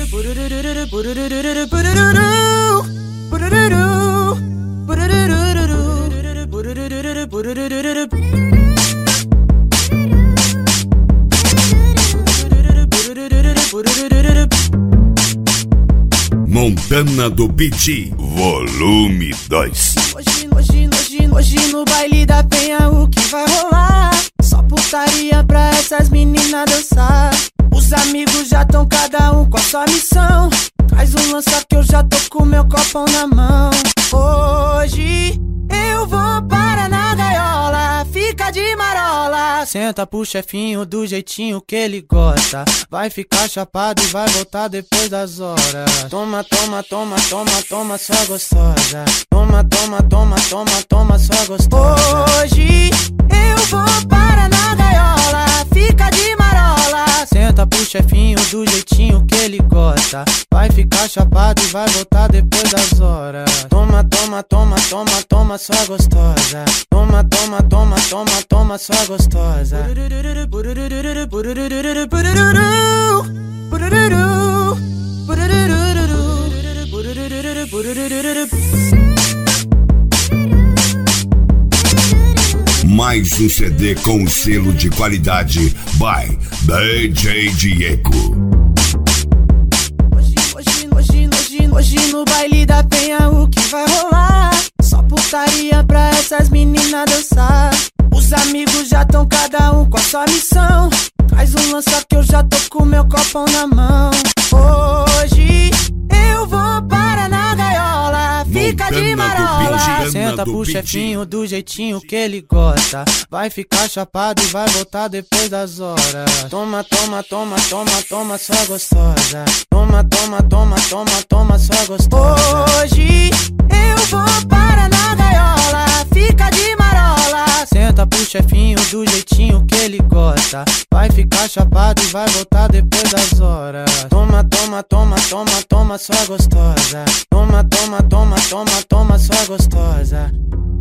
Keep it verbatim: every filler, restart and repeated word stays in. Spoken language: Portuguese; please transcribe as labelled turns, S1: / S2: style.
S1: Montana do Beat, volume dois.
S2: Hoje, hoje, hoje, hoje no baile da penha o que vai rolar? Só putaria pra essas meninas dançar. Os amigos já tão cada um com a sua missão. Traz um lança que eu já tô com meu copão na mão. Hoje eu vou para na gaiola, fica de marola. Senta pro chefinho do jeitinho que ele gosta. Vai ficar chapado e vai voltar depois das horas. Toma, toma, toma, toma, toma, sua gostosa. Toma, toma, toma, toma, toma, sua gostosa. Hoje eu vou para na gaiola, fica de marola. Senta pro chefinho do jeitinho que ele gosta. Vai ficar chapado e vai voltar depois das horas. Toma, toma, toma, toma, toma, sua gostosa. Toma, toma, toma, toma, toma, sua gostosa.
S1: Mais um C D com selo de qualidade by D J Diego.
S2: Hoje, hoje, hoje, hoje, hoje no baile da penha o que vai rolar? Só putaria pra essas meninas dançar. Os amigos já tão cada um com a sua missão. Traz um lança que eu já tô com meu copão na mão. Hoje eu vou para na gaiola, fica
S1: Montana
S2: de marola.
S1: do
S2: Senta pro chefinho do jeitinho que ele gosta. Vai ficar chapado e vai voltar depois das horas. Toma, toma, toma, toma, toma, sua gostosa. Toma, toma, toma, toma, toma, sua gostosa. Hoje eu vou para na gaiola, fica de marola. Senta pro chefinho do jeitinho que ele gosta. Vai ficar chapado e vai voltar depois das horas. Toma, toma, toma, toma, toma, sua gostosa. Toma, toma, toma, toma, toma, sua gostosa.